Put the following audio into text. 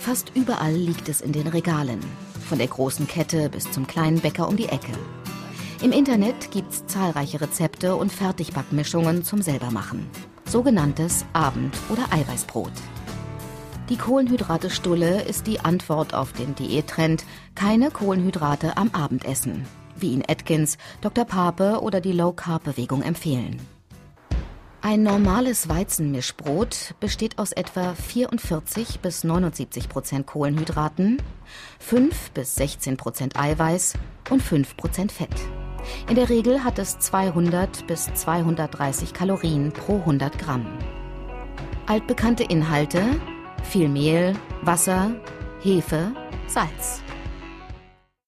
Fast überall liegt es in den Regalen, von der großen Kette bis zum kleinen Bäcker um die Ecke. Im Internet gibt's zahlreiche Rezepte und Fertigbackmischungen zum Selbermachen. Sogenanntes Abend- oder Eiweißbrot. Die Kohlenhydrate-Stulle ist die Antwort auf den Diättrend keine Kohlenhydrate am Abendessen, wie ihn Atkins, Dr. Pape oder die Low-Carb-Bewegung empfehlen. Ein normales Weizenmischbrot besteht aus etwa 44-79% Kohlenhydraten, 5-16% Eiweiß und 5% Fett. In der Regel hat es 200-230 Kalorien pro 100 Gramm. Altbekannte Inhalte: viel Mehl, Wasser, Hefe, Salz.